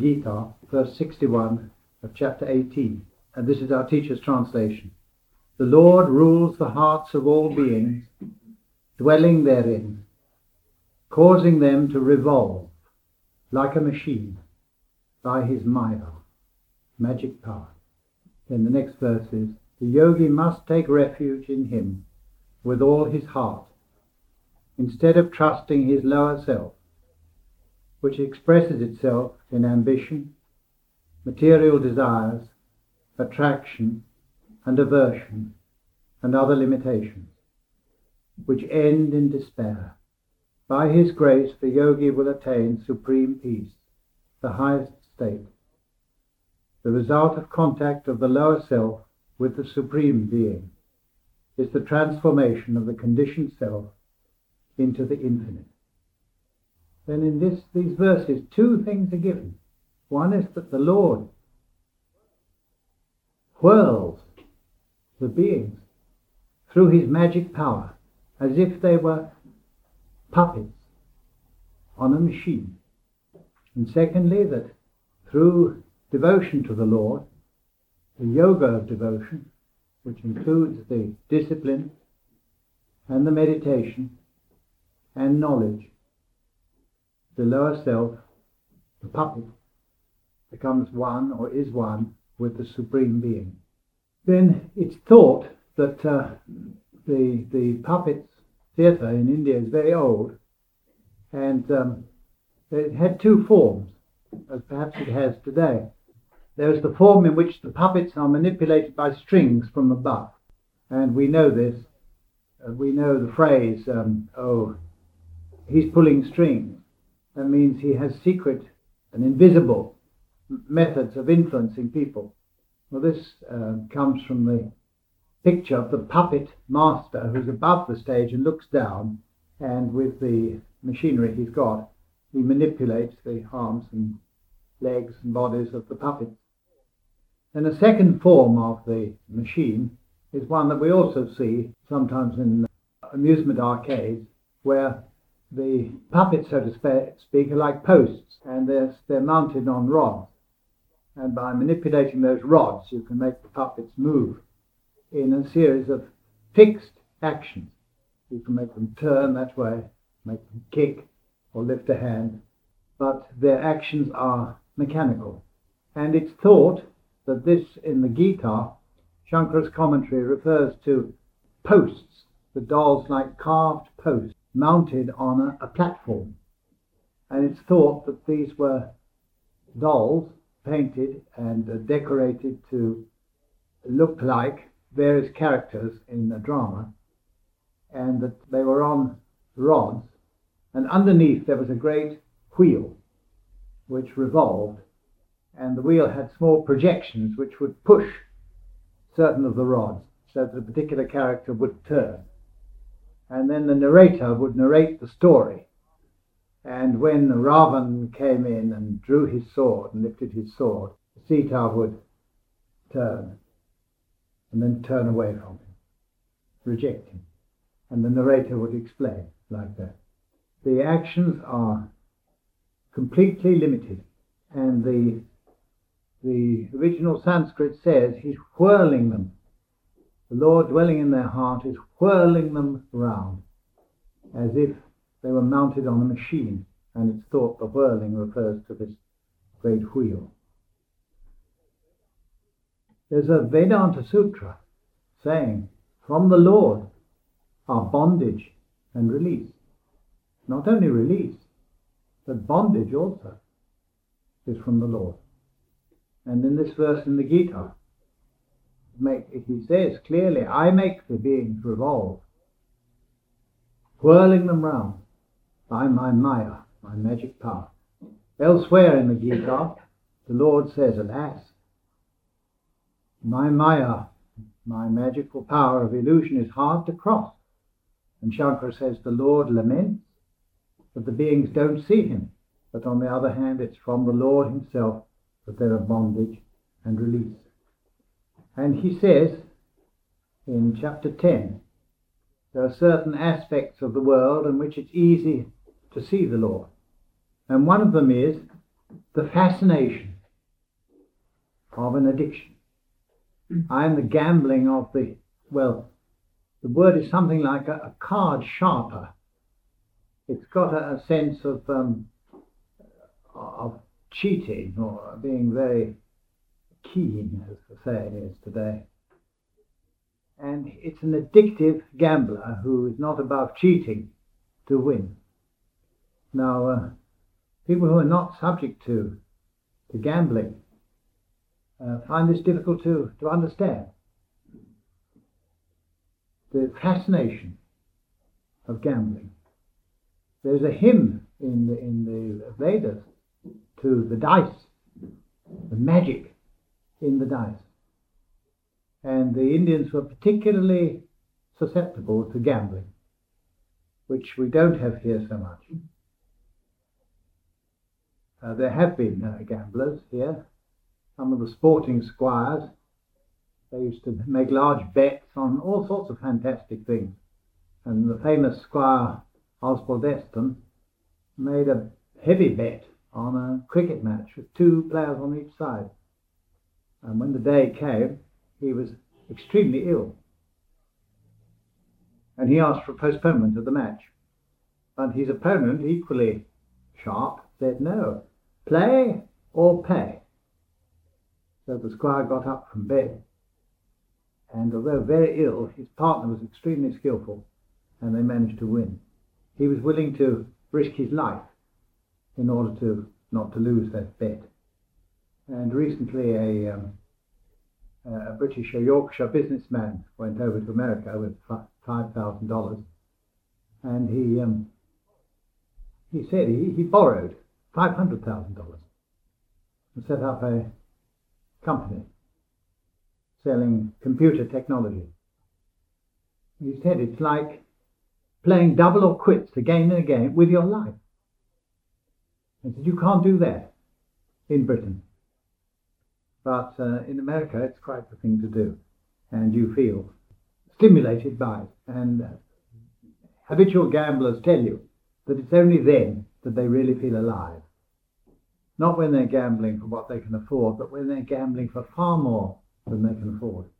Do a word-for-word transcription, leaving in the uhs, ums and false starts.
Gita, verse sixty-one of chapter eighteen, and this is our teacher's translation. The Lord rules the hearts of all beings, dwelling therein, causing them to revolve like a machine by his Maya, magic power. Then the next verse is, the yogi must take refuge in him with all his heart, instead of trusting his lower self, which expresses itself in ambition, material desires, attraction and aversion, and other limitations, which end in despair. By his grace, the yogi will attain supreme peace, the highest state, the result of contact of the lower self with the Supreme Being is the transformation of the conditioned self into the infinite. Then in this, these verses, two things are given. One is that the Lord whirls the beings through his magic power as if they were puppets on a machine. And secondly, that through devotion to the Lord, the yoga of devotion, which includes the discipline and the meditation and knowledge, the lower self, the puppet, becomes one or is one with the Supreme Being. Then it's thought that uh, the the puppets theatre in India is very old, and um, it had two forms, as perhaps it has today. There is the form in which the puppets are manipulated by strings from above, and we know this. Uh, we know the phrase, um, oh, he's pulling strings. That means he has secret and invisible methods of influencing people. Well, this uh, comes from the picture of the puppet master who's above the stage and looks down, and with the machinery he's got, he manipulates the arms and legs and bodies of the puppets. And a second form of the machine is one that we also see sometimes in amusement arcades, where the puppets, so to speak, are like posts, and they're, they're mounted on rods. And by manipulating those rods, you can make the puppets move in a series of fixed actions. You can make them turn that way, make them kick or lift a hand, but their actions are mechanical. And it's thought that this, in the Gita, Shankara's commentary refers to posts, the dolls like carved posts mounted on a, a platform. And it's thought that these were dolls painted and uh, decorated to look like various characters in the drama, and that they were on rods, and underneath there was a great wheel which revolved, and the wheel had small projections which would push certain of the rods so that a particular character would turn. And then the narrator would narrate the story. And when Ravan came in and drew his sword and lifted his sword, Sita would turn and then turn away from him, reject him. And the narrator would explain like that. The actions are completely limited, and the the original Sanskrit says he's whirling them. The Lord dwelling in their heart is whirling them round as if they were mounted on a machine, and it's thought the whirling refers to this great wheel. There's a Vedanta Sutra saying, from the Lord are bondage and release. Not only release, but bondage also is from the Lord. And in this verse in the Gita, make, he says clearly, I make the beings revolve, whirling them round by my Maya, my magic power. Elsewhere in the Gita, the Lord says, alas, my Maya, my magical power of illusion is hard to cross. And Shankara says the Lord laments that the beings don't see him, but on the other hand, it's from the Lord himself that there are bondage and release. And he says in chapter ten, there are certain aspects of the world in which it's easy to see the Lord. And one of them is the fascination of an addiction. I am the gambling of the, well, the word is something like a, a card sharper. It's got a, a sense of um, of cheating or being very keen, as the saying is today. And it's an addictive gambler who is not above cheating to win. Now, uh, people who are not subject to, to gambling uh, find this difficult to, to understand. The fascination of gambling. There's a hymn in the, in the Vedas to the dice, the magic in the dice. And the Indians were particularly susceptible to gambling, which we don't have here so much. Uh, there have been uh, gamblers here. Some of the sporting squires, they used to make large bets on all sorts of fantastic things. And the famous squire Osbaldeston made a heavy bet on a cricket match with two players on each side. And when the day came, he was extremely ill. And he asked for a postponement of the match. But his opponent, equally sharp, said no, play or pay. So the squire got up from bed, and although very ill, his partner was extremely skillful, and they managed to win. He was willing to risk his life in order to not to lose that bet. And recently a, um, a British, a Yorkshire businessman went over to America with five thousand dollars, and he um, he said he, he borrowed five hundred thousand dollars and set up a company selling computer technology. He said it's like playing double or quits again and again with your life. He said you can't do that in Britain. But uh, in America it's quite the thing to do, and you feel stimulated by it. And uh, habitual gamblers tell you that it's only then that they really feel alive. Not when they're gambling for what they can afford, but when they're gambling for far more than they can afford.